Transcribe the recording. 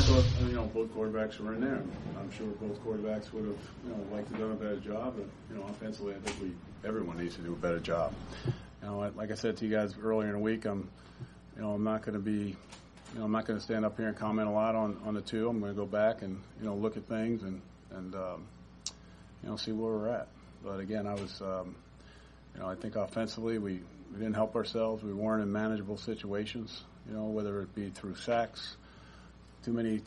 thought, both quarterbacks were in there. I'm sure both quarterbacks would have, liked to have done a better job. But, offensively, I think everyone needs to do a better job. Like I said to you guys earlier in the week, I'm not going to be, I'm not going to stand up here and comment a lot on the two. I'm going to go back and, look at things and see where we're at. But again, I think offensively we didn't help ourselves. We weren't in manageable situations, whether it be through sacks, too many